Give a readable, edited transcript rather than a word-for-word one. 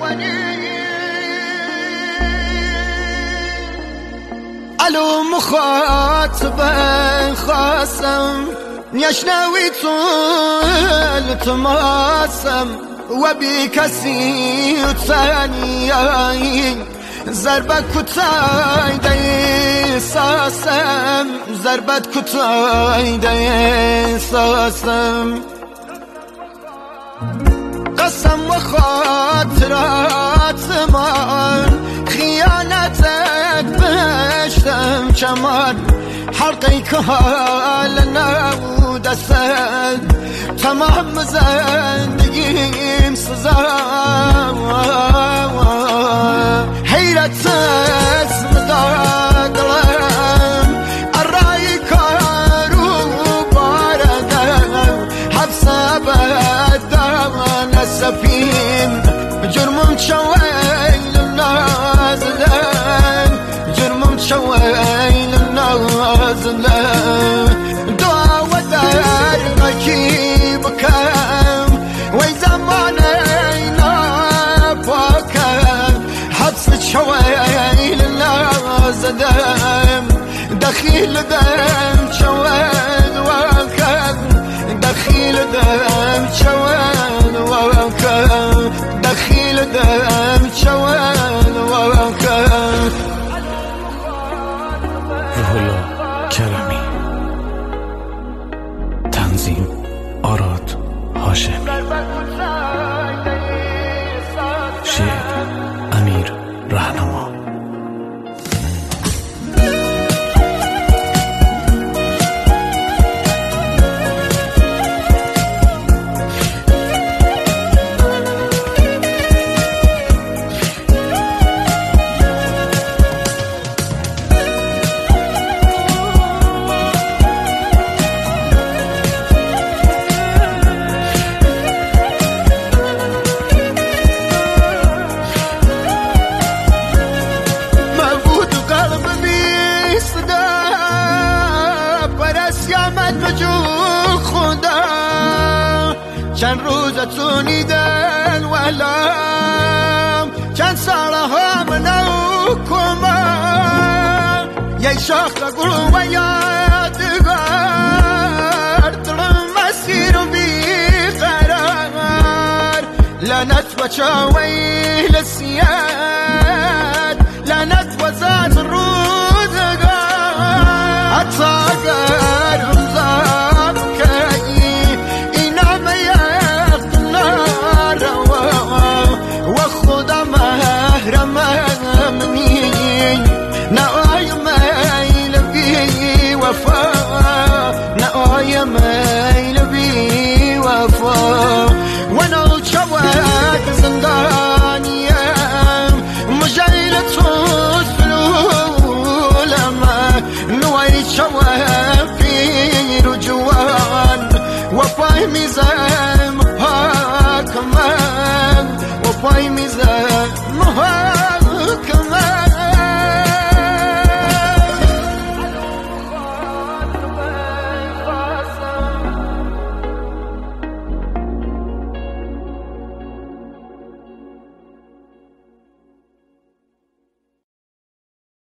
الو مخاطبه خاصم يشنوي طول تماسم وبكسي ثانيين ضربة كتاي دي ساسم ضربة كتاي دي ساسم قسم وخاطرات زمان خيانتك بشتم كمان حلقي كهالنا ودسد تمام زندگیم سزا حیرت اسمدادلم الرای کارو باردم حبس بدم نسفیم جرمم شویل نازلم جرمم شویل نازلم دعا و درکی بکم وی زمانی نباکم حبس شویل نازلم دخیل دم شویل وکم دخیل دم شویل وکم دخیل دم شویل وکم روح الله کرمی تنظیم آراد هاشمی شعر امیر رهنما چند روزتو نیدن ولم چند ساله ها منو کمان یه شاخ گل و یادگار دلم مسیر و بیقرار لعنت و چاویل سیاد لعنت و ذات روزگار حتی اگر رمزم که ميل بي وفا وانا الشواك زندانية مجايلة سلولما نوعي الشواك في رجوان وفاي ميزان هاكمان وفاي ميزان